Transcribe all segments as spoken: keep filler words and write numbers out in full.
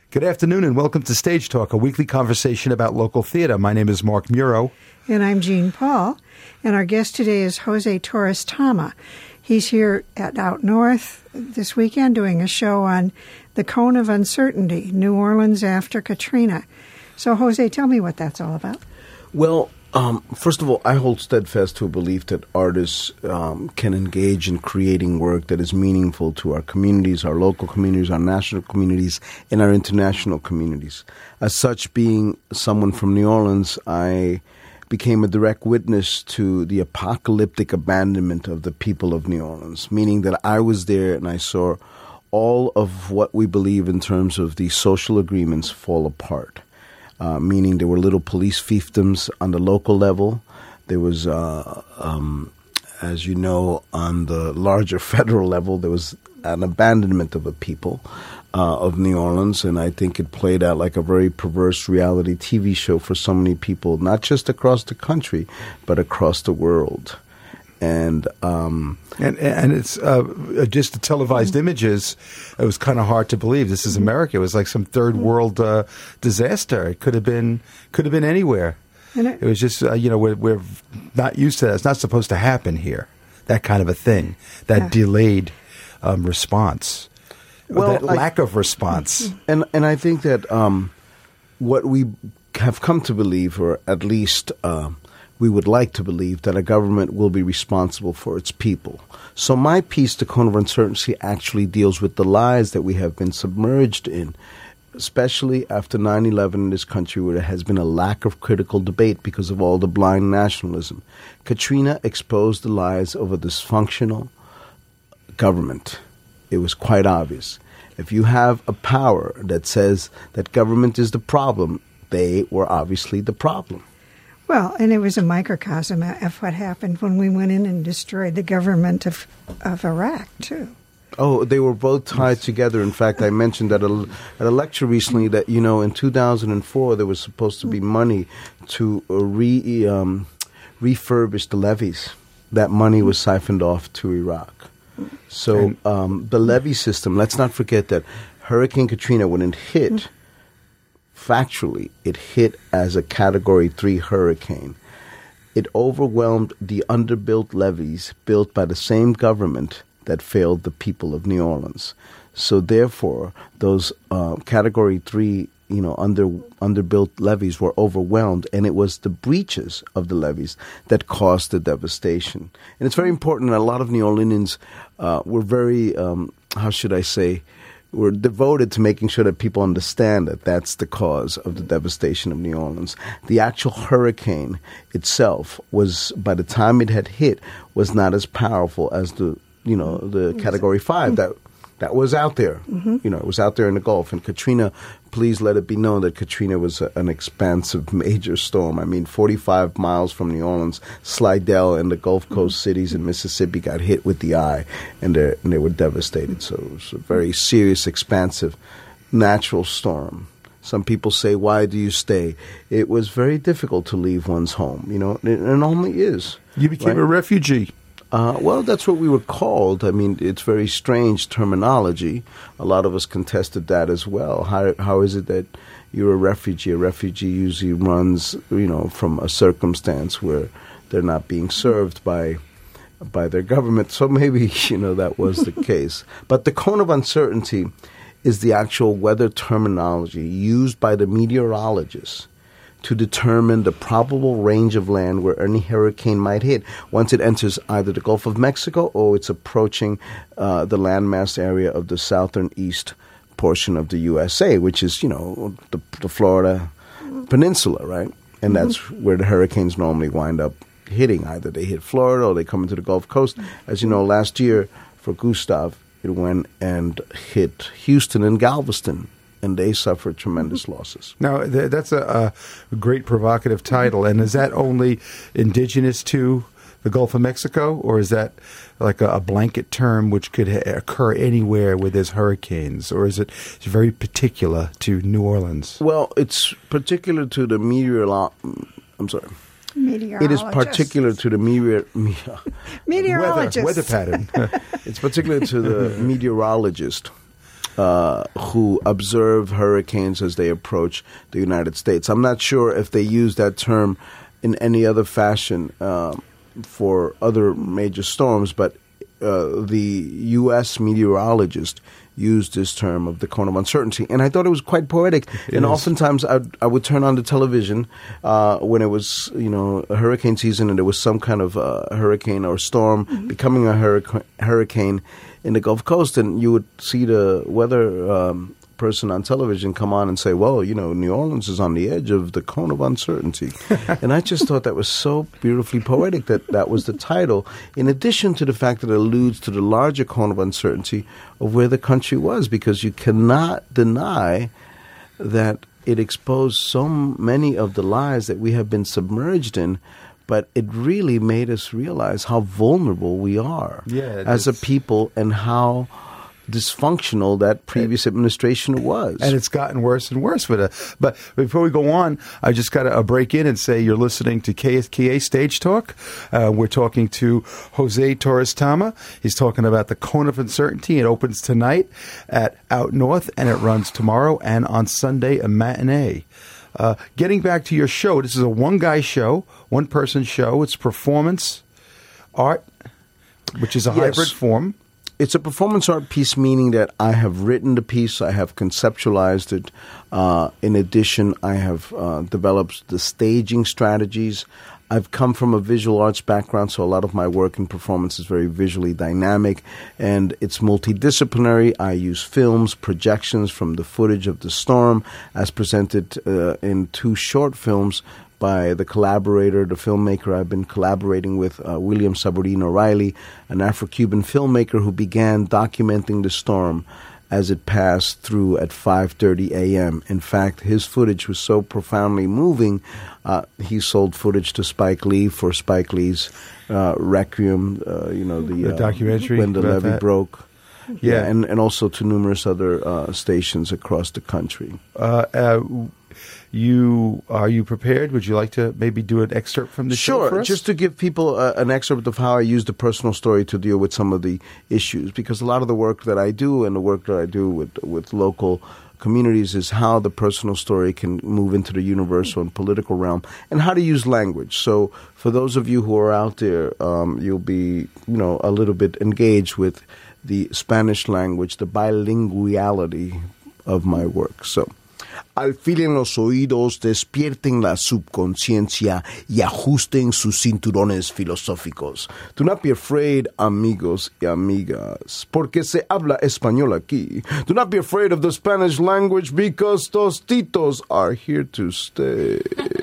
Good afternoon and welcome to Stage Talk, a weekly conversation about local theater. My name is Mark Muro. And I'm Jean Paul. And our guest today is Jose Torres Tama. He's here at Out North this weekend doing a show on the Cone of Uncertainty, New Orleans after Katrina. So, Jose, tell me what that's all about. Well, um, first of all, I hold steadfast to a belief that artists um, can engage in creating work that is meaningful to our communities, our local communities, our national communities, and our international communities. As such, being someone from New Orleans, I became a direct witness to the apocalyptic abandonment of the people of New Orleans, meaning that I was there and I saw all of what we believe in terms of the social agreements fall apart. Uh, meaning there were little police fiefdoms on the local level. There was, uh, um, as you know, on the larger federal level, there was an abandonment of a people uh, of New Orleans, and I think it played out like a very perverse reality T V show for so many people, not just across the country, but across the world. And um, and and it's uh, just the televised images. It was kind of hard to believe this is America. It was like some third world uh, disaster. It could have been could have been anywhere. And it, it was just uh, you know we're, we're not used to that. It's not supposed to happen here. That kind of a thing. That yeah. delayed um, response. Well, that I, lack of response. And and I think that um, what we have come to believe, or at least. Uh, we would like to believe that a government will be responsible for its people. So my piece, The Cone of Uncertainty, actually deals with the lies that we have been submerged in, especially after nine eleven in this country, where there has been a lack of critical debate because of all the blind nationalism. Katrina exposed the lies of a dysfunctional government. It was quite obvious. If you have a power that says that government is the problem, they were obviously the problem. Well, and it was a microcosm of what happened when we went in and destroyed the government of, of Iraq, too. Oh, they were both tied together. In fact, I mentioned at a, at a lecture recently that, you know, in two thousand four, there was supposed to be money to uh, re, um, refurbish the levees. That money was siphoned off to Iraq. So um, the levee system, let's not forget that Hurricane Katrina, when it hit, factually, it hit as a Category three hurricane. It overwhelmed the underbuilt levees built by the same government that failed the people of New Orleans. So therefore, those uh, Category three, you know, under underbuilt levees were overwhelmed, and it was the breaches of the levees that caused the devastation. And it's very important. A lot of New Orleanians uh, were very, um, how should I say, We're devoted to making sure that people understand that that's the cause of the devastation of New Orleans. The actual hurricane itself was, by the time it had hit, was not as powerful as the, you know, the Category five that that was out there. Mm-hmm. You know, it was out there in the Gulf. And Katrina, please let it be known that Katrina was a, an expansive major storm. I mean, forty-five miles from New Orleans, Slidell and the Gulf Coast mm-hmm. cities in Mississippi got hit with the eye, and, and they were devastated. So it was a very serious, expansive, natural storm. Some people say, why do you stay? It was very difficult to leave one's home, you know, and it normally is. You became right? a refugee. Uh, well, that's what we were called. I mean, it's very strange terminology. A lot of us contested that as well. How how is it that you're a refugee? A refugee usually runs, you know, from a circumstance where they're not being served by by their government. So maybe, you know, that was the case. But the Cone of Uncertainty is the actual weather terminology used by the meteorologists to determine the probable range of land where any hurricane might hit once it enters either the Gulf of Mexico or it's approaching uh, the landmass area of the southern east portion of the U S A, which is, you know, the, the Florida Peninsula, right? And mm-hmm. that's where the hurricanes normally wind up hitting. Either they hit Florida or they come into the Gulf Coast. As you know, last year for Gustav, it went and hit Houston and Galveston, and they suffered tremendous losses. Now, th- that's a, a great provocative title. And is that only indigenous to the Gulf of Mexico, or is that like a, a blanket term which could ha- occur anywhere where there's hurricanes, or is it very particular to New Orleans? Well, it's particular to the meteorolo- I'm sorry. It is particular to the meteor- me- meteorologist weather, weather pattern. It's particular to the meteorologist uh, who observe hurricanes as they approach the United States. I'm not sure if they use that term in any other fashion um, for other major storms, but uh, the U S meteorologist used this term of the cone of uncertainty. And I thought it was quite poetic. It and is. Oftentimes I'd, I would turn on the television uh, when it was, you know, a hurricane season and there was some kind of uh, hurricane or storm mm-hmm. becoming a hurric- hurricane in the Gulf Coast. And you would see the weather um, person on television come on and say, well, you know, New Orleans is on the edge of the cone of uncertainty. And I just thought that was so beautifully poetic that that was the title, in addition to the fact that it alludes to the larger cone of uncertainty of where the country was, because you cannot deny that it exposed so many of the lies that we have been submerged in, but it really made us realize how vulnerable we are yeah, as a people and how dysfunctional that previous administration was. And it's gotten worse and worse. But, uh, but before we go on, I just got to uh, break in and say you're listening to K S K A Stage Talk. Uh, we're talking to Jose Torres Tama. He's talking about the Cone of Uncertainty. It opens tonight at Out North, and it runs tomorrow and on Sunday, a matinee. Uh, getting back to your show, this is a one-guy show, one-person show. It's performance art, which is a yes. hybrid form. It's a performance art piece, meaning that I have written the piece, I have conceptualized it. Uh, in addition, I have uh, developed the staging strategies. I've come from a visual arts background, so a lot of my work in performance is very visually dynamic, and it's multidisciplinary. I use films, projections from the footage of the storm as presented uh, in two short films by the collaborator, the filmmaker I've been collaborating with, uh, William Saburino Riley, an Afro-Cuban filmmaker who began documenting the storm as it passed through at five thirty a.m. In fact, his footage was so profoundly moving, uh, he sold footage to Spike Lee for Spike Lee's uh, Requiem, uh, you know, the, the uh, documentary When the Levee that. Broke. Yeah. yeah, and, and also to numerous other uh, stations across the country. Uh, uh, you are you prepared? Would you like to maybe do an excerpt from the sure, show for us? Just to give people uh, an excerpt of how I use the personal story to deal with some of the issues, because a lot of the work that I do and the work that I do with with local communities is how the personal story can move into the universal and political realm, and how to use language. So for those of you who are out there, um, you'll be, you know, a little bit engaged with the Spanish language, the bilinguality of my work. So, alfilen los oídos, despierten la subconsciencia y ajusten sus cinturones filosóficos. Do not be afraid, amigos y amigas, porque se habla español aquí. Do not be afraid of the Spanish language, because Tostitos are here to stay.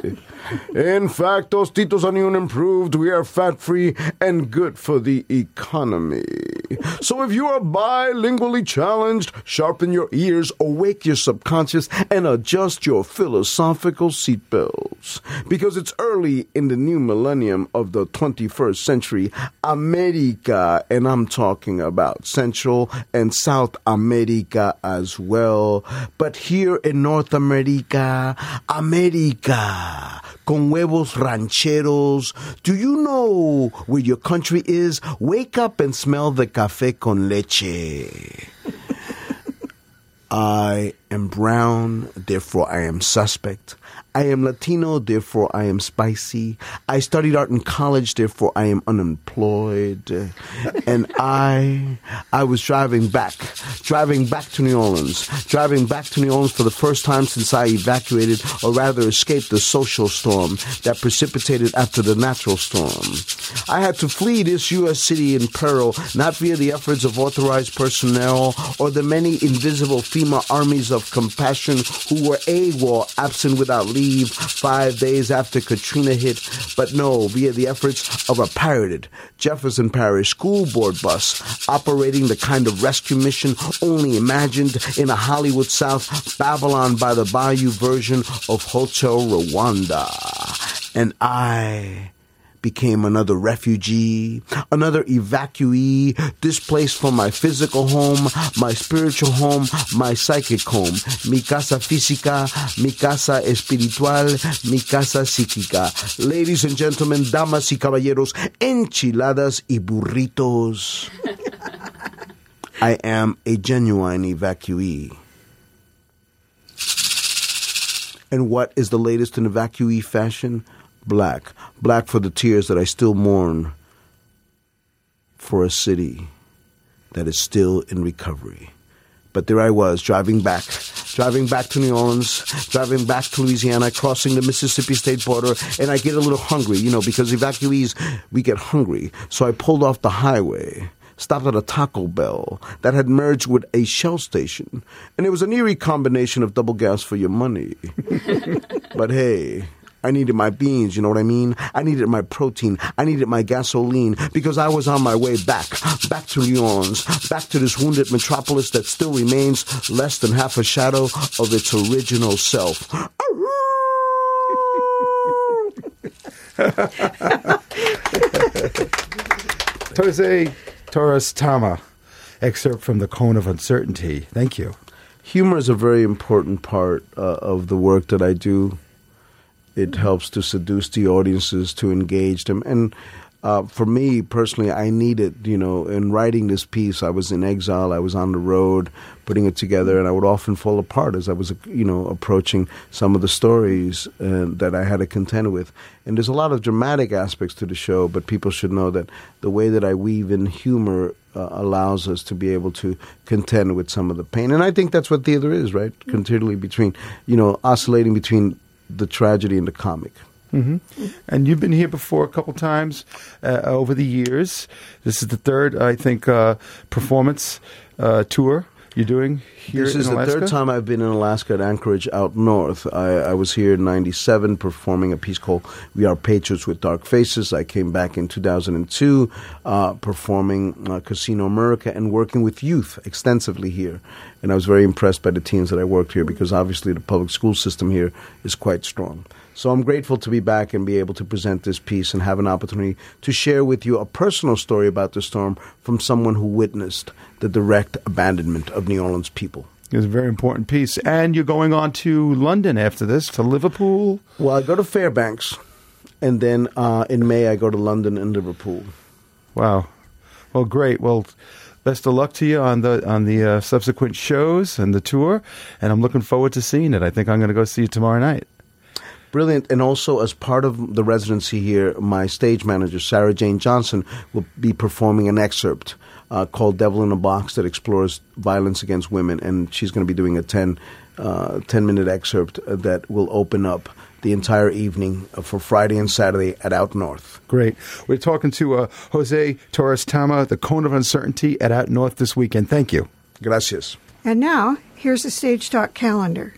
In fact, Tostitos are new and improved. We are fat-free and good for the economy. So if you are bilingually challenged, sharpen your ears, awake your subconscious, and adjust your philosophical seatbelts. Because it's early in the new millennium of the twenty-first century, America, and I'm talking about Central and South America as well. But here in North America, America, con huevos rancheros. Do you know where your country is? Wake up and smell the café con leche. I am brown, therefore I am suspect. I am Latino, therefore I am spicy. I studied art in college, therefore I am unemployed. And I, I was driving back, driving back to New Orleans, driving back to New Orleans for the first time since I evacuated, or rather escaped, the social storm that precipitated after the natural storm. I had to flee this U S city in peril, not via the efforts of authorized personnel or the many invisible FEMA armies of compassion who were AWOL, absent without leave, five days after Katrina hit, but no, via the efforts of a pirated Jefferson Parish school board bus operating the kind of rescue mission only imagined in a Hollywood South Babylon by the Bayou version of Hotel Rwanda. And I became another refugee, another evacuee, displaced from my physical home, my spiritual home, my psychic home, mi casa física, mi casa espiritual, mi casa psíquica. Ladies and gentlemen, damas y caballeros, enchiladas y burritos. I am a genuine evacuee. And what is the latest in evacuee fashion? Black. Black for the tears that I still mourn for a city that is still in recovery. But there I was, driving back, driving back to New Orleans, driving back to Louisiana, crossing the Mississippi state border, and I get a little hungry, you know, because evacuees, we get hungry. So I pulled off the highway, stopped at a Taco Bell that had merged with a Shell station, and it was an eerie combination of double gas for your money. But hey, I needed my beans, you know what I mean? I needed my protein. I needed my gasoline because I was on my way back, back to New Orleans, back to this wounded metropolis that still remains less than half a shadow of its original self. Jose Torres Tama, excerpt from The Cone of Uncertainty. Thank you. Humor is a very important part uh, of the work that I do. It helps to seduce the audiences, to engage them. And uh, for me personally, I needed, you know, in writing this piece, I was in exile, I was on the road putting it together, and I would often fall apart as I was, you know, approaching some of the stories uh, that I had to contend with. And there's a lot of dramatic aspects to the show, but people should know that the way that I weave in humor uh, allows us to be able to contend with some of the pain. And I think that's what theater is, right? Continually between, you know, oscillating between the tragedy and the comic. Mm-hmm. And you've been here before a couple times uh, over the years. This is the third, I think, uh, performance uh, tour you're doing here This in is Alaska? the third time I've been in Alaska at Anchorage out north. I, I was here in ninety-seven performing a piece called We Are Patriots with Dark Faces. I came back in two thousand two uh, performing uh, Casino America and working with youth extensively here. And I was very impressed by the teams that I worked here because obviously the public school system here is quite strong. So I'm grateful to be back and be able to present this piece and have an opportunity to share with you a personal story about the storm from someone who witnessed the direct abandonment of New Orleans people. It's a very important piece. And you're going on to London after this, to Liverpool? Well, I go to Fairbanks, and then uh, in May I go to London and Liverpool. Wow. Well, great. Well, best of luck to you on the on the uh, subsequent shows and the tour, and I'm looking forward to seeing it. I think I'm going to go see it tomorrow night. Brilliant. And also, as part of the residency here, my stage manager, Sarah Jane Johnson, will be performing an excerpt uh, called Devil in a Box that explores violence against women. And she's going to be doing a ten, uh, ten-minute excerpt that will open up the entire evening for Friday and Saturday at Out North. Great. We're talking to uh, Jose Torres Tama, The Cone of Uncertainty at Out North this weekend. Thank you. Gracias. And now, here's the Stage Talk calendar.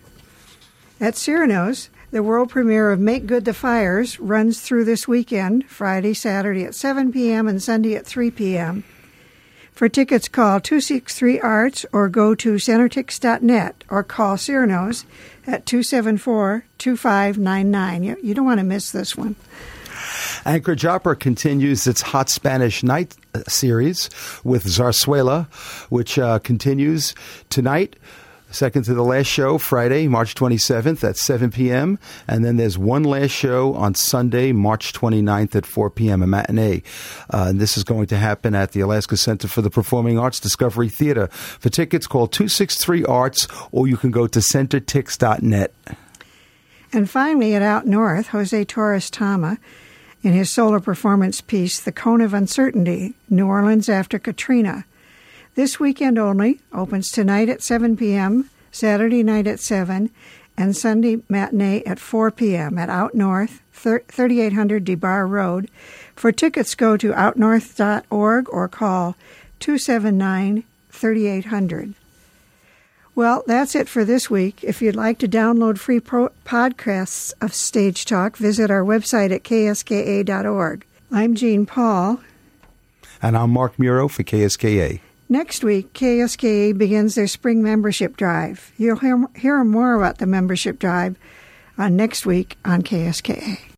At Cyrano's, the world premiere of Make Good the Fires runs through this weekend, Friday, Saturday at seven p.m. and Sunday at three p.m. For tickets, call two six three ARTS or go to centertix dot net or call Cyrano's at two seven four, two five nine nine. You, you don't want to miss this one. Anchorage Opera continues its Hot Spanish Night series with Zarzuela, which uh, continues tonight. Second to the last show, Friday, March twenty-seventh at seven p.m. And then there's one last show on Sunday, March twenty-ninth at four p.m., a matinee. Uh, and this is going to happen at the Alaska Center for the Performing Arts Discovery Theater. For tickets, call two six three ARTS or you can go to centertix dot net. And finally, at Out North, Jose Torres Tama, in his solo performance piece, The Cone of Uncertainty, New Orleans After Katrina. This weekend only, opens tonight at seven p.m., Saturday night at seven, and Sunday matinee at four p.m. at Out North, thirty-eight hundred DeBar Road. For tickets, go to out north dot org or call two seven nine, three eight zero zero. Well, that's it for this week. If you'd like to download free pro- podcasts of Stage Talk, visit our website at k s k a dot org. I'm Jean Paul. And I'm Mark Muro for K S K A. Next week, K S K A begins their spring membership drive. You'll hear, hear more about the membership drive on next week on K S K A.